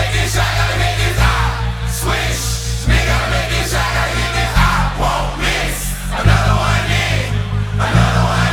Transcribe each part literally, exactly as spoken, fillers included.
make this shot, gotta make this hot. Swish. Nigga gotta make this shot, gotta get this hot. Won't miss. Another one in. Another one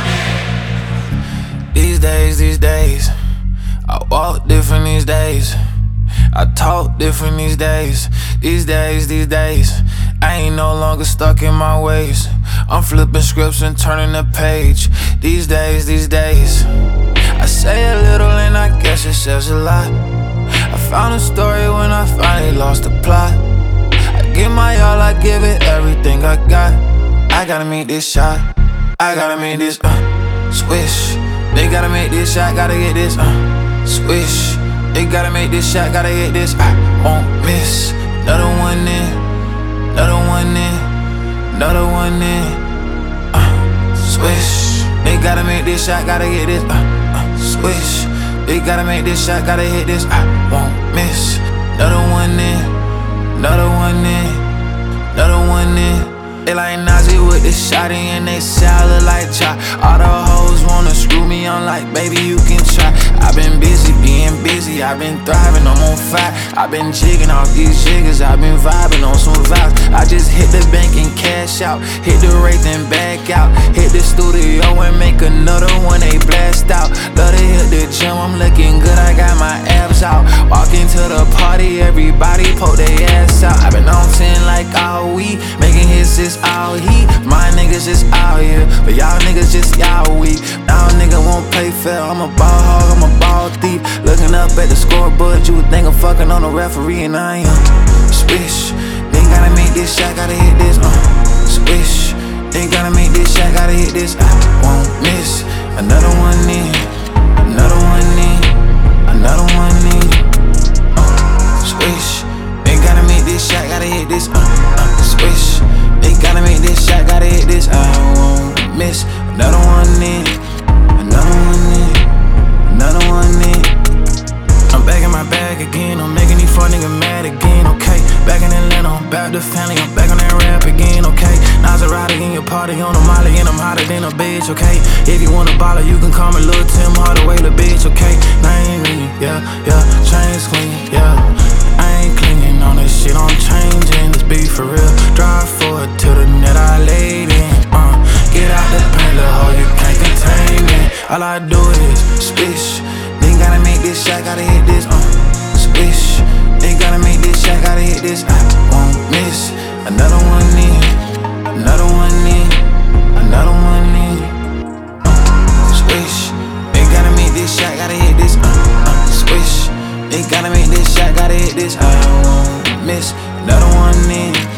in. These days, these days, I walk different these days. I talk different these days. These days, these days, I ain't no longer stuck in my ways. I'm flipping scripts and turning the page. These days, these days, I say a little and I guess it says a lot. I found a story when I finally lost the plot. I give my all, I give it everything I got. I gotta make this shot, I gotta make this, uh, swish. They gotta make this shot, gotta get this, uh, swish. They gotta make this shot, gotta get this, I won't miss. Another one in, another one in, another one in, uh, swish. They gotta make this shot, gotta get this, uh, uh, swish. They gotta make this shot, gotta hit this, I won't miss. Another one in, another one in, another one in. They like Nazi with the shotty and they say I look like Chop. All the hoes wanna screw me, I'm like, baby, you can try. I been busy, being busy, I been thriving, I'm on fire. I been jigging off these jiggers, I been vibing on some vibes. I just hit the bank and cash out, hit the rate then back out. Hit the studio and make another one, they blast out. Love to hit the gym, I'm looking good, I got my abs out. Walk into the party, everybody poke their ass out. I been on ten like all week, making hits is all heat. My niggas just out here, but y'all niggas just y'all weak. Now nigga won't play fair, I'm a ball hog, I'm a ball thief. Looking up at the scoreboard, you would think I'm fucking on the referee, and I am. Swish, they gotta make this shot, gotta hit this, uh, swish. They gotta make this shot, gotta hit this, I won't miss. Another one in, another one in, another one in, uh, swish. They gotta make this shot, gotta hit this, uh, uh, swish. They gotta make this shot, gotta hit this, I won't miss. Another one in, another one in, another one in. I'm back in my bag again, I'm making these four niggas mad again, okay. Back in Atlanta, I'm back to family, I'm back on that rap again, okay. Nas a rider in your party on a molly and I'm hotter than a bitch, okay. If you want a baller, you can call me Lil Tim Hardaway, the bitch, okay. Name me, yeah, yeah, chains clean, yeah. I ain't clinging on this shit, I'm changing, this beat for real. Drive forward to the net I laid in, uh. Get out the paint, little hoe, you can't contain me. All I do is swish. They gotta make this shot, gotta hit this, uh, swish. They gotta make this shot, gotta hit this, I won't miss. Another one in, another one in, another one in, uh, swish. They gotta make this shot, gotta hit this, uh, uh, swish. They gotta make this shot, gotta hit this, I won't miss. Another one in.